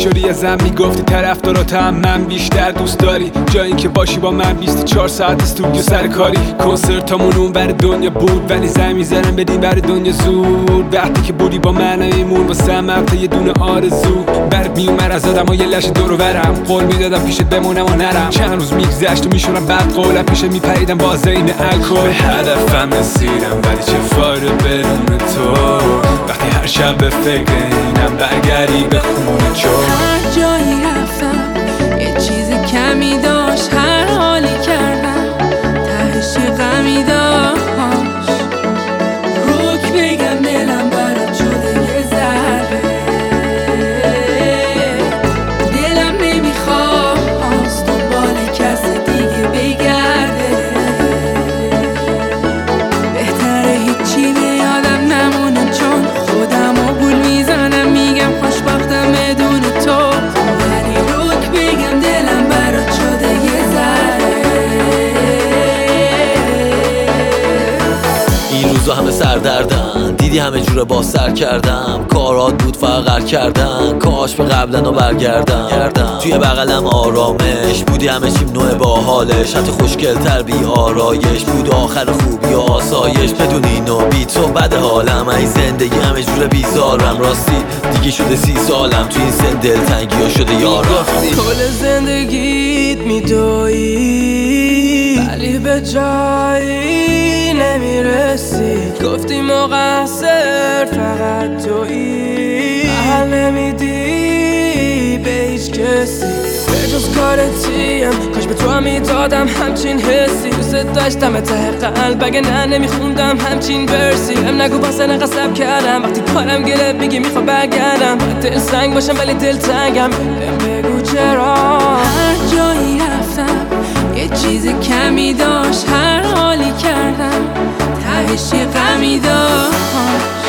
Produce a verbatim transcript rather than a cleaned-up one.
شدی ازم میگفتی طرفداراتم من بیشتر دوست داری، جایی که باشی با من بیست و چهار ساعت استودیو سر کاری. کنسرتامون اون بر دنیا بود ولی زنگ میزنم بدیم بر دنیا زود. وقتی که بودی با من ایمون واسه من یه دونه آرزو. برد میومد از آدم ها یه لش دور و برم، قول میدادم پیشت بمونم و نرم. چند روز میگذشت و میشونم بعد قولم پیشت میپریدم با زین الکل. به هدفم رسیدم ولی چه فایده بدون تو، وقتی هر شب به فکر اینم برگردی به خونه چو. هر جایی رفتم یه چیز کمی داشت، هر حالی کردم تهش یه غمی داشت. روک بگم دلم برات شده یه ذره، دلم نمیخواست دنبال کسی دیگه بگرده. بهتره هیچی به یادم نمونه چون خودم و گول میزنم میگم خوشبختم بدون تو. ولی روک بگم دلم برات شده یه ذره. این روزا همه سردردن، دیدی همه جوره با سر کردم. کارات بود فقر کردن، کاش به قبلن و برگردم. توی بغلم آرامش بودی، همه چیم نوع با حالش، حتی خوشگل تر بی آرایش بود. آخر خوبی و آسایش بدون اینو بی تو بد حالم. ای زندگی همه جوره بیزارم، راستی دیگه شده سی سالم. تو این سن دلتنگی ها شده یارم. کل زندگیت میدویی ولی به جایی نمیرسی. گفتی مقصر فقط تویی، حل نمیدی به هیچ کسی به جز کارتیم. کاش به تو هم میدادم همچین حسی، دوست داشتم ته قلب اگه نه نمیخوندم همچین برسی. هم نگو باسه نقصب کردم وقتی کارم گله میگی میخوام برگردم. دل سنگ باشم ولی دل تنگم، بگو چرا. هر جایی رفتم یه چیز کمی داشت، هر حالی کردم تهش یه غمی داشت.